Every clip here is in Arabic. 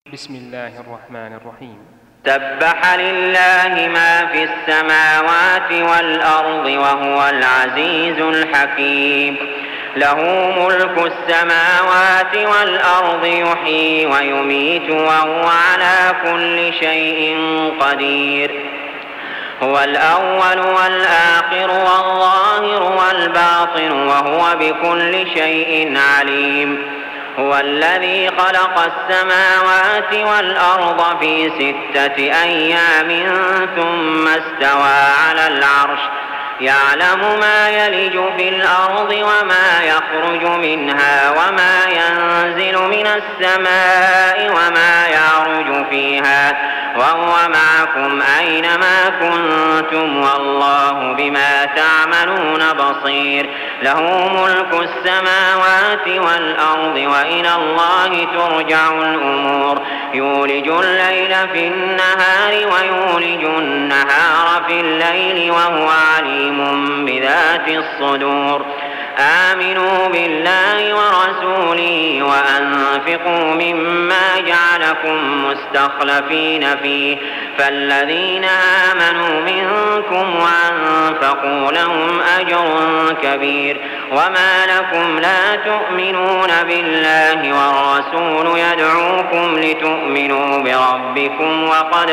بسم الله الرحمن الرحيم. سبح لله ما في السماوات والأرض وهو العزيز الحكيم. له ملك السماوات والأرض يحيي ويميت وهو على كل شيء قدير. هو الأول والآخر والظاهر والباطن وهو بكل شيء عليم. هو الذي خلق السماوات والأرض في 6 أيام ثم استوى على العرش يعلم ما يلج في الأرض وما يخرج منها وما ينزل من السماء وما يعرج فيها وهو معكم أينما كنتم والله بما تعملون بصير. له ملك السماوات والأرض وإلى الله ترجع الأمور. يولج الليل في النهار ويولج النهار في الليل وهو عليم بذات الصدور. آمنوا بالله ورسوله وأنفقوا مما جعلكم مستخلفين فيه فالذين آمنوا منكم وأنفقوا لهم أجر كبير. وما لكم لا تؤمنون بالله والرسول يدعوكم لتؤمنوا بربكم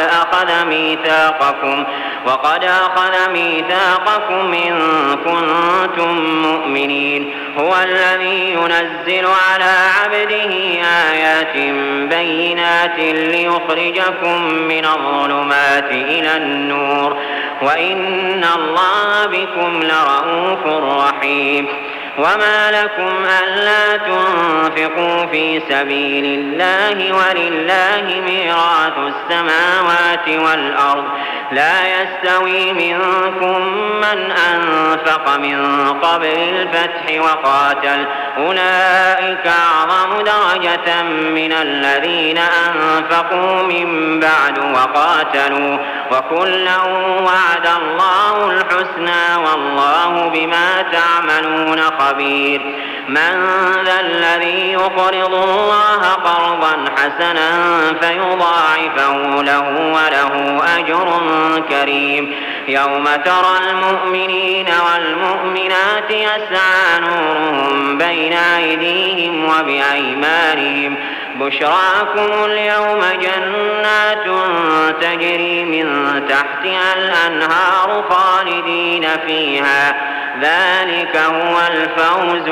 وقد أخذ ميثاقكم إن كنتم مؤمنين. هو الذي ينزل على عبده آيات بينات ليخرجكم من الظلمات إلى النور وإن الله بكم لرءوف رحيم. وما لكم ألا تنفقوا في سبيل الله ولله ميراث السماوات والأرض لا يستوي منكم من أنفق من قبل الفتح وقاتل أولئك أعظم درجة من الذين أنفقوا من بعد وقاتلوا وكلا وعد الله الحسنى والله بما تعملون خبير. من ذا الذي يقرض الله قرضا حسنا فيضاعفه له وله أجر كريم. يوم ترى المؤمنين والمؤمنات يسعى نورهم بين أيديهم وبأيمانهم بشراكم اليوم جنات تجري من تحتها الأنهار خالدين فيها ذلك هو الفوز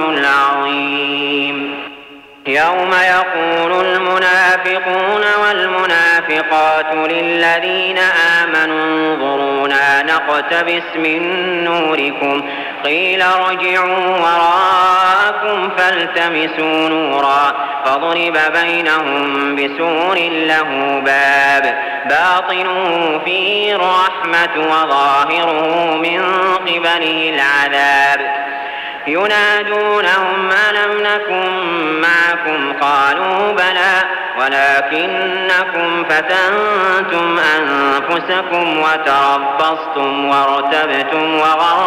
العظيم. يوم يقول المنافقون والمنافقات للذين آمنوا انظرونا نقتبس من نوركم قيل ارجعوا وراءكم فالتمسوا نورا فضرب بينهم بسور له باب باطنه فيه الرحمة وظاهره من قبله العذاب. ينادونهم ألم نكن معكم قالوا بلى ولكنكم فتنتم أنفسكم وتربصتم وارتبتم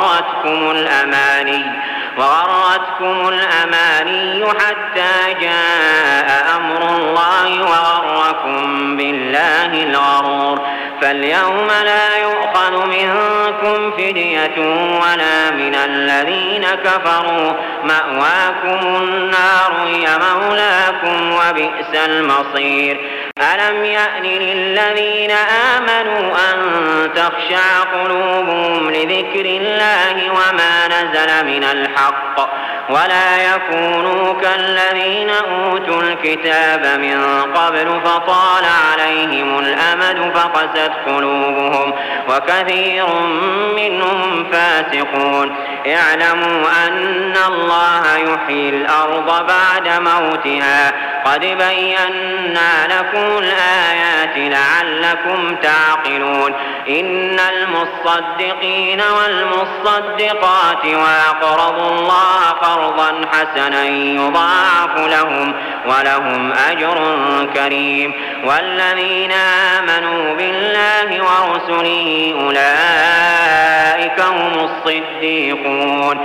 وغرتكم الأماني حتى جاء أمر الله وغركم بالله الغرور. فاليوم لا يؤخذ منكم فدية ولا من الذين كفروا مأواكم النار هي مولاكم وبئس المصير. ألم يأن للذين آمنوا أن تخشع قلوبهم لذكر الله وما نزل من الحق ولا يكونوا كالذين أوتوا الكتاب من قبل فطال عليهم الأمد فقست قلوبهم وكثير منهم فاسقون. اعلموا أن الله يحيي الأرض بعد موتها قد بينا لكم الآيات لعلكم تعقلون. إن المصدقين والمصدقات وأقرضوا الله قرضا حسنا يضاعف لهم ولهم أجر كريم. والذين آمنوا بالله ورسله أولئك هم الصديقون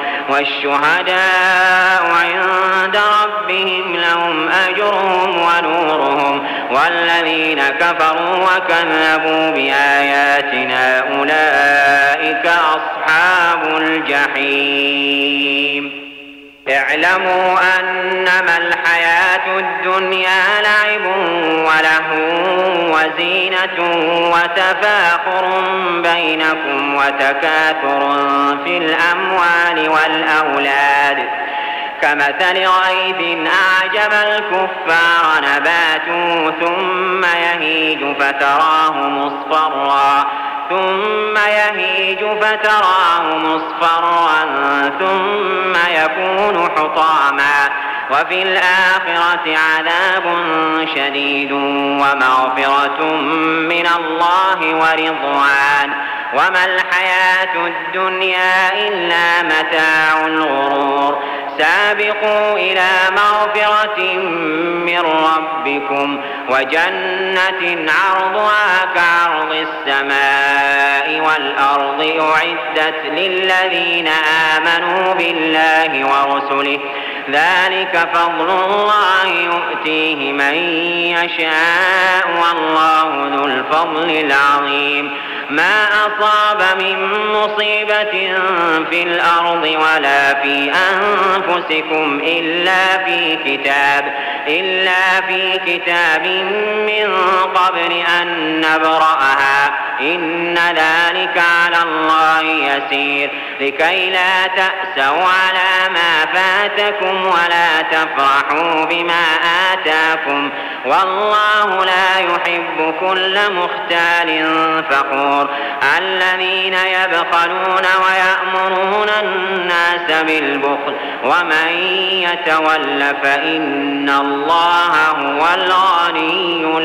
والشهداء عند ربهم لهم أجرهم ونورهم والذين كفروا وكذبوا بآياتنا أولئك أصحاب الجحيم. اعلموا أنما الحياة الدنيا لعب ولهو وزينة وتفاخر بينكم وتكاثر في الأموال والأولاد كمثل غيث أعجب الكفار نباته ثم يهيج فتراه مصفرا ثم يكون حطاما وفي الآخرة عذاب شديد ومغفرة من الله ورضوان وما الحياة الدنيا إلا متاع الغرور. سابقوا إلى مغفرة من ربكم وجنة عرضها كعرض السماء والأرض أعدت للذين آمنوا بالله ورسله ذلك فضل الله يؤتيه من يشاء والله ذو الفضل العظيم. ما أصاب من مصيبة في الأرض ولا في أنفسكم إلا في كتاب من قبل أن نبرأها إن ذلك على الله يسير. لكي لا تأسوا على ما فاتكم ولا تفرحوا بما آتاكم والله لا يحب كل مختال فخور. الذين يبخلون ويأمرون الناس بالبخل ومن يتول فإن الله هو الغني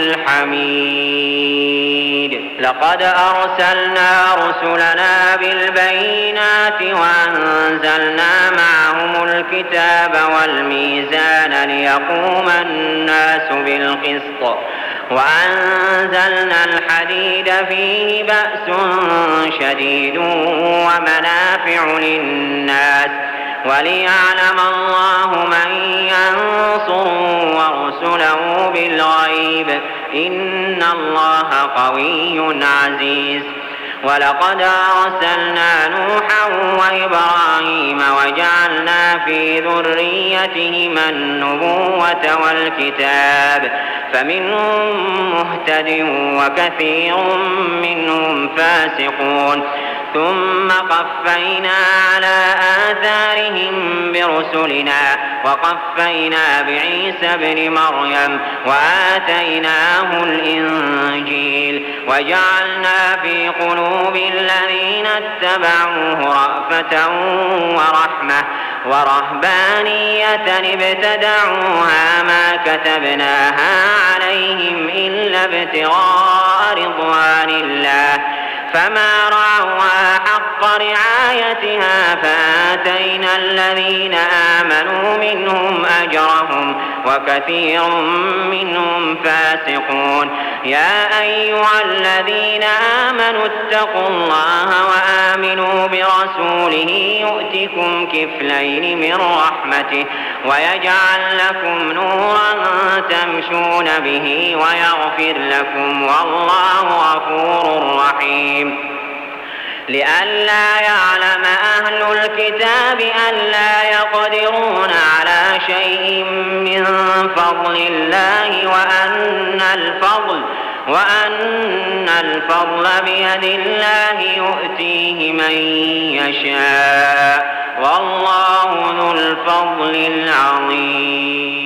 الحميد. لقد أرسلنا رسلنا بالبينات وأنزلنا معهم الكتاب والميزان ليقوم الناس بالقسط وأنزلنا الحديد فيه بأس شديد ومنافع للناس وليعلم الله من ينصره ورسله بالغيب إن الله قوي عزيز. ولقد أرسلنا نوحا وإبراهيم وجعلنا في ذريتهما النبوة والكتاب فمنهم مهتد وكثير منهم فاسقون. ثم قفينا على آثارهم برسلنا وقفينا بعيسى ابن مريم وآتيناه الإنجيل وجعلنا في قلوب الذين اتبعوه رأفة ورحمة ورهبانية ابتدعوها ما كتبناها عليهم إلا ابتغاء رضوان الله فما رعوها حق رعايتها فآتينا الذين آمنوا منهم أجرهم وكثير منهم فاسقون. يا أيها الذين آمنوا اتقوا الله وآمنوا برسوله يؤتكم كفلين من رحمته ويجعل لكم نورا تمشون به ويغفر لكم والله غفور رحيم. لئلا يعلم أهل الكتاب ألا يقدرون على شيء من فضل الله وأن الفضل بيد الله يؤتيه من يشاء والله ذو الفضل العظيم.